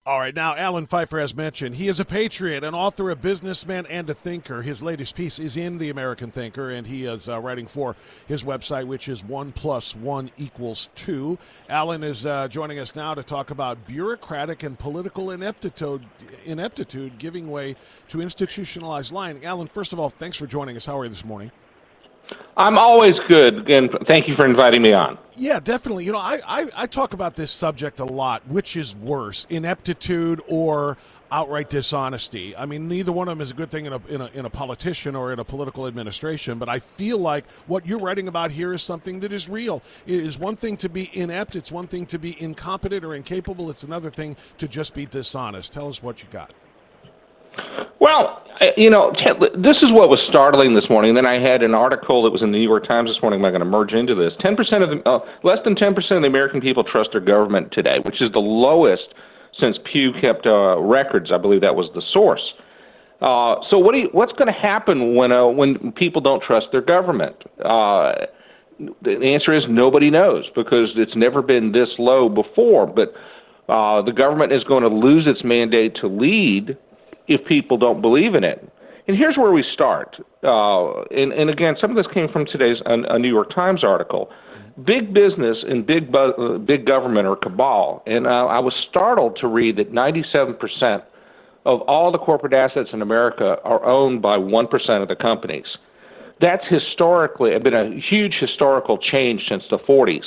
All right, now Alan Pfeiffer, as mentioned, he is a patriot, an author, a businessman, and a thinker. His latest piece is in the American Thinker, and he is writing for his website, which is 1 + 1 = 2. Alan is joining us now to talk about bureaucratic and political ineptitude giving way to institutionalized lying. Alan, first of all, thanks for joining us. How are you this morning? I'm always good, and thank you for inviting me on. Yeah, definitely. You know, I talk about this subject a lot. Which is worse, ineptitude or outright dishonesty? I mean, neither one of them is a good thing in a politician or in a political administration, but I feel like what you're writing about here is something that is real. It is one thing to be inept. It's one thing to be incompetent or incapable. It's another thing to just be dishonest. Tell us what you got. Well, this is what was startling this morning. Then I had an article that was in the New York Times this morning. I'm going to merge into this. Less than 10% of the American people trust their government today, which is the lowest since Pew kept records. I believe that was the source. So what's going to happen when people don't trust their government? The answer is nobody knows, because it's never been this low before. But the government is going to lose its mandate to lead if people don't believe in it. And here's where we start. And again, some of this came from today's a New York Times article. Big business and big government are cabal. And I was startled to read that 97% of all the corporate assets in America are owned by 1% of the companies. That's historically been a huge historical change since the 40s.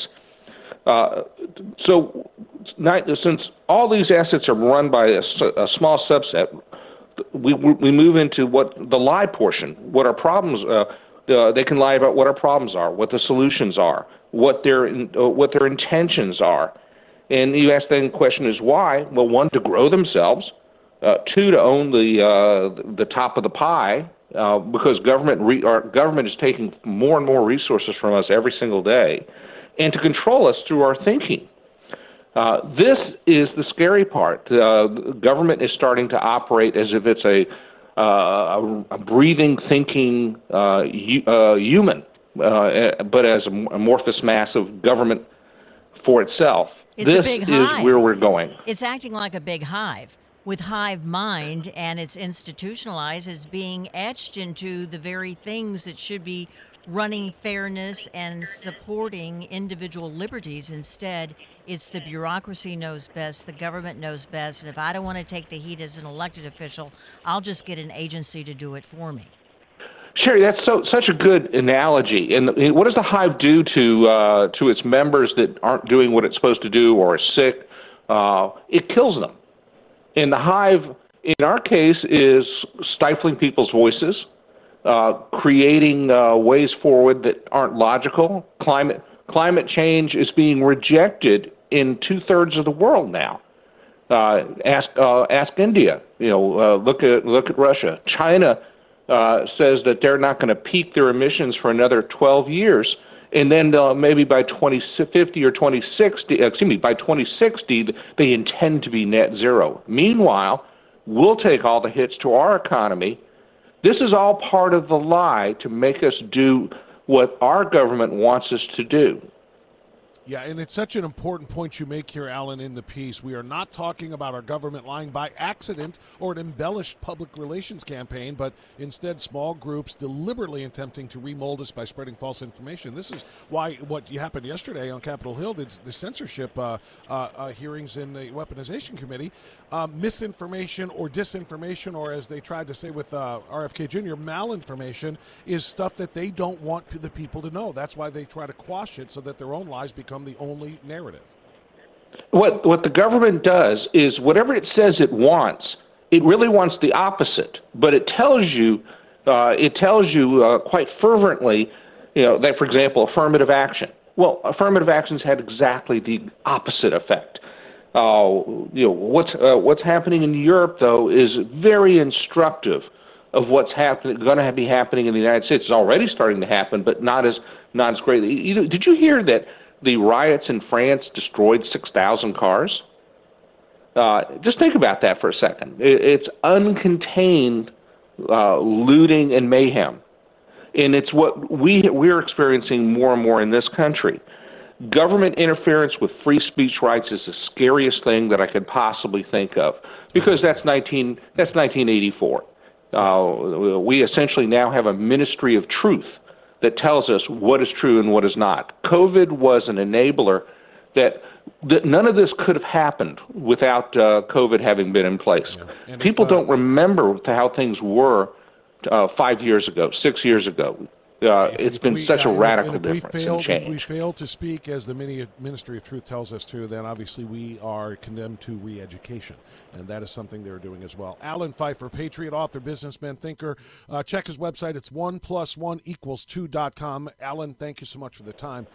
Since all these assets are run by a small subset, we move into what the lie portion, what our problems. They can lie about what our problems are, what the solutions are, what their intentions are, and you ask the question is why? Well, one, to grow themselves, two, to own the top of the pie, because our government is taking more and more resources from us every single day, and to control us through our thinking. This is the scary part. Government is starting to operate as if it's a breathing, thinking human, but as an amorphous mass of government for itself. It's a big hive. This is where we're going. It's acting like a big hive with hive mind, and it's institutionalized as being etched into the very things that should be running fairness and supporting individual liberties. Instead, it's the bureaucracy knows best, the government knows best, and if I don't want to take the heat as an elected official, I'll just get an agency to do it for me. Sherry, that's such a good analogy. And what does the hive do to its members that aren't doing what it's supposed to do or are sick? It kills them. And the hive, in our case, is stifling people's voices, creating ways forward that aren't logical. Climate change is being rejected in 2/3 of the world now. Ask India. Look at Russia. China says that they're not going to peak their emissions for another 12 years, and then maybe by 2050 or 2060, by 2060, they intend to be net zero. Meanwhile, we'll take all the hits to our economy. This is all part of the lie to make us do what our government wants us to do. Yeah, and it's such an important point you make here, Alan, in the piece. We are not talking about our government lying by accident or an embellished public relations campaign, but instead small groups deliberately attempting to remold us by spreading false information. This is why what happened yesterday on Capitol Hill, the censorship hearings in the Weaponization Committee, misinformation or disinformation, or as they tried to say with RFK Jr., malinformation, is stuff that they don't want the people to know. That's why they try to quash it so that their own lies become the only narrative. What the government does is whatever it says it wants, it really wants the opposite. But it tells you quite fervently, that, for example, affirmative action. Well, affirmative action's had exactly the opposite effect. What's happening in Europe, though, is very instructive of what's going to be happening in the United States. It's already starting to happen, but not as greatly. Did you hear that the riots in France destroyed 6,000 cars? Just think about that for a second. It's uncontained looting and mayhem, and it's what we're experiencing more and more in this country. government interference with free speech rights is the scariest thing that I could possibly think of, because that's 1984. We essentially now have a ministry of truth that tells us what is true and what is not. COVID was an enabler that none of this could have happened without COVID having been in place. Yeah. People don't remember how things were 5 years ago, 6 years ago. It's been such a radical difference and change. If we fail to speak as the Ministry of Truth tells us to, then obviously we are condemned to re-education, and that is something they're doing as well. Alan Pfeiffer, patriot, author, businessman, thinker. Check his website. It's 1+1=2.com. Alan, thank you so much for the time.